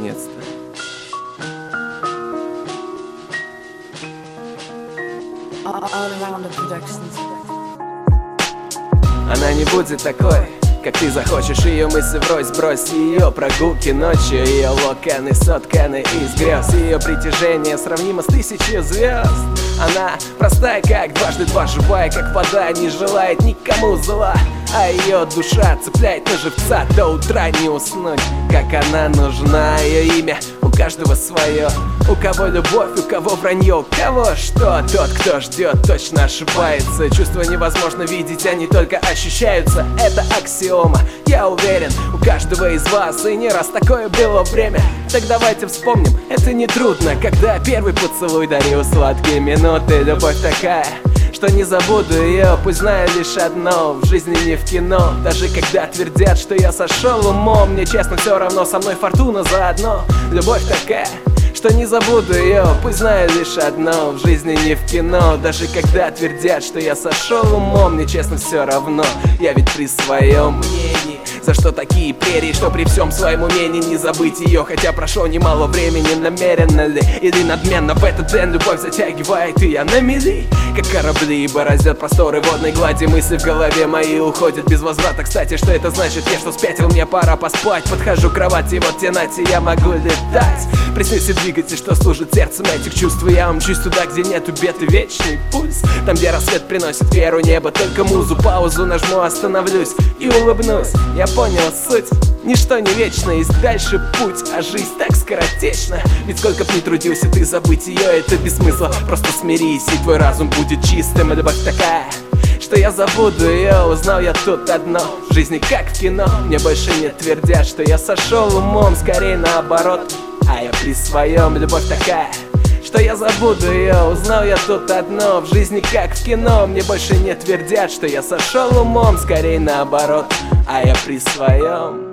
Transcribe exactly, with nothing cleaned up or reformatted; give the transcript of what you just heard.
наконец-то. Она не будет такой, как ты захочешь. Ее мысли врозь, брось ее прогулки ночью, ее локоны сотканы из грез, ее притяжение сравнимо с тысячей звезд. Она простая, как дважды два, живая, как вода, не желает никому зла, а ее душа цепляет на живца, до утра не уснуть, как она нужна. Ее имя у каждого свое, у кого любовь, у кого вранье, у кого что. Тот, кто ждет, точно ошибается. Чувства невозможно видеть, они только ощущаются. Это аксиома, я уверен, у каждого из вас. И не раз такое было время. Так давайте вспомним, это не трудно, когда первый поцелуй дарил сладкие минуты. Любовь такая, что не забуду ее, пусть знаю лишь одно: в жизни не в кино. Даже когда твердят, что я сошел умом, мне честно все равно, со мной фортуна заодно. Любовь такая, что не забуду ее, пусть знаю лишь одно: в жизни не в кино. Даже когда твердят, что я сошел умом, мне честно все равно, я ведь при своем мнении. За что такие прерии, что при всем своем умении не забыть ее? Хотя прошло немало времени, намеренно ли или надменно в этот день любовь затягивает, и я на мели, как корабли бороздят просторы водной глади. Мысли в голове мои уходят без возврата. Кстати, что это значит? Я что, спятил? Мне пора поспать. Подхожу к кровати, вот те нати, я могу летать. Приснился двигатель, что служит сердцем этих чувств. Я мчусь туда, где нету бед и вечный пульс. Там, где рассвет приносит веру, небо только музу. Паузу нажму, остановлюсь и улыбнусь. Я понял суть, ничто не вечно, есть дальше путь, а жизнь так скоротечна. Ведь сколько б ни трудился ты, забыть ее это без смысла. Просто смирись, и твой разум будет чистым. И любовь такая, что я забуду ее, узнал я тут одно: в жизни как в кино. Мне больше не твердят, что я сошел умом, скорее наоборот, а я при своем. Любовь такая, что я забуду ее, узнал я тут одно: в жизни как в кино. Мне больше не твердят, что я сошел умом, скорее наоборот, а я при своем.